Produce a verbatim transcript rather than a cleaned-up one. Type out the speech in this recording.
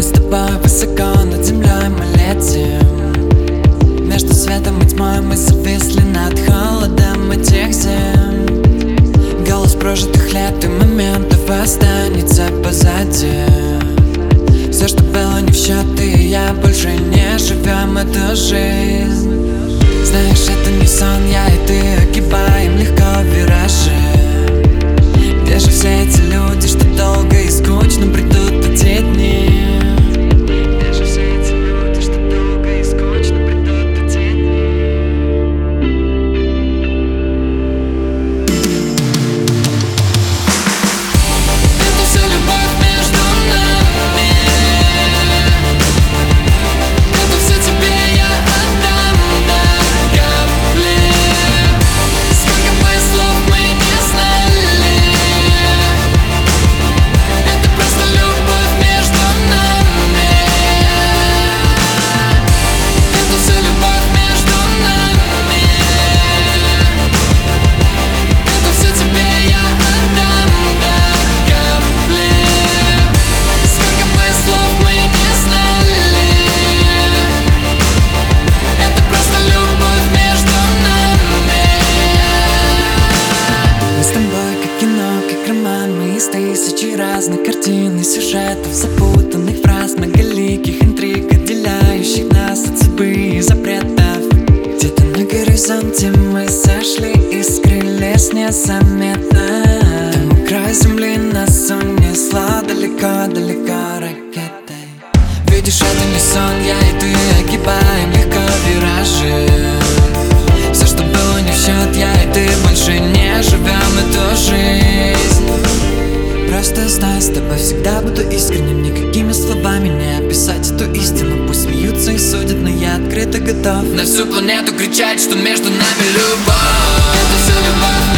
Мы с тобой высоко над землей мы летим. Между светом и тьмой мы зависли над холодом этих зим. Голос прожитых лет и моментов останется позади. Все, что было не в счет, ты и я больше не живем эту жизнь. Знаешь, это не сон, я и ты огибаем легко виражи. Где же все эти люди, что долго и скучно придут эти дни? Где же все эти люди, что долго и скучно придут эти дни? Это все любовь между нами. Это все тебе я отдам до капли. Сколько бы слов мы не знали, это просто любовь между нами. Это все любовь между нами. Это все тебе я отдам до капли. Сколько бы слов мы не знали, это просто любовь между нами. Мы с тобой как кино, как роман. Мы из тысячи разных картин и сюжетов, запутанных фраз, многоликих интриг, отделяющих нас от судьбы и запретов. Где-то на горизонте мы сошли и скрылись незаметно. Там у края земли нас унесла далеко-далеко ракетой. Видишь, это не сон, я и ты огибаем легко виражи. Все, что было не в счет, я и ты больше не живем эту жизнь. Просто знай, с тобой всегда буду искренним. Никакими словами не описать эту истину. Пусть смеются и судят, но я открыто готов на всю планету кричать, что между нами любовь. Это все любовь.